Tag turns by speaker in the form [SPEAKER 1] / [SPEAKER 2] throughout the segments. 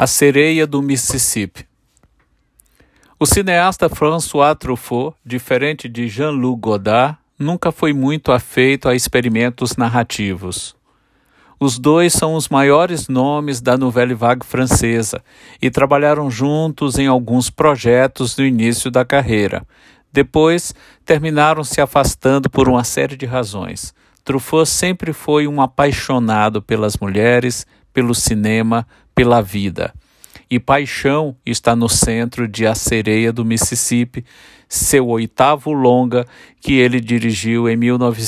[SPEAKER 1] A Sereia do Mississippi. O cineasta François Truffaut, diferente de Jean-Luc Godard, nunca foi muito afeito a experimentos narrativos. Os dois são os maiores nomes da Nouvelle Vague francesa e trabalharam juntos em alguns projetos no início da carreira. Depois, terminaram se afastando por uma série de razões. Truffaut sempre foi um apaixonado pelas mulheres, pelo cinema, pela vida. E paixão está no centro de A Sereia do Mississippi, seu 8º longa que ele dirigiu em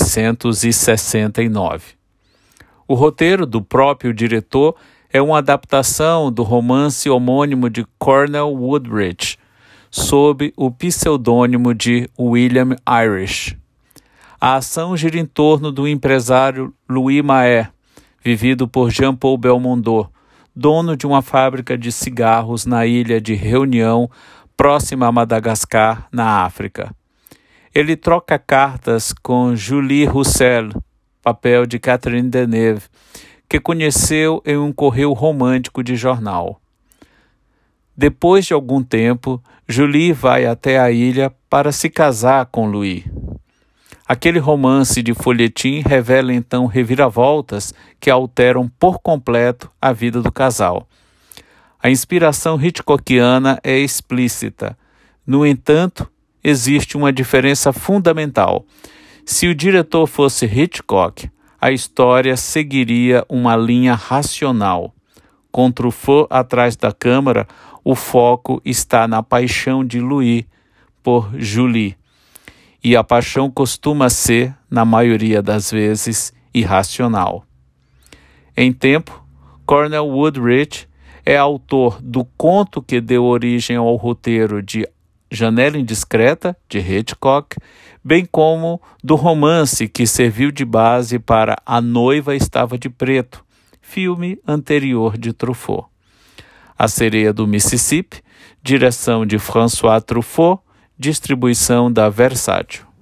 [SPEAKER 1] 1969. O roteiro do próprio diretor é uma adaptação do romance homônimo de Cornell Woodrich, sob o pseudônimo de William Irish. A ação gira em torno do empresário Louis Maher, vivido por Jean-Paul Belmondo, dono de uma fábrica de cigarros na ilha de Reunião, próxima a Madagascar, na África. Ele troca cartas com Julie Roussel, papel de Catherine Deneuve, que conheceu em um correio romântico de jornal. Depois de algum tempo, Julie vai até a ilha para se casar com Louis. Aquele romance de folhetim revela então reviravoltas que alteram por completo a vida do casal. A inspiração hitchcockiana é explícita. No entanto, existe uma diferença fundamental. Se o diretor fosse Hitchcock, a história seguiria uma linha racional. Com Truffaut atrás da câmera, o foco está na paixão de Louis por Julie. E a paixão costuma ser, na maioria das vezes, irracional. Em tempo, Cornell Woodrich é autor do conto que deu origem ao roteiro de Janela Indiscreta, de Hitchcock, bem como do romance que serviu de base para A Noiva Estava de Preto, filme anterior de Truffaut. A Sereia do Mississippi, direção de François Truffaut, distribuição da Versátil.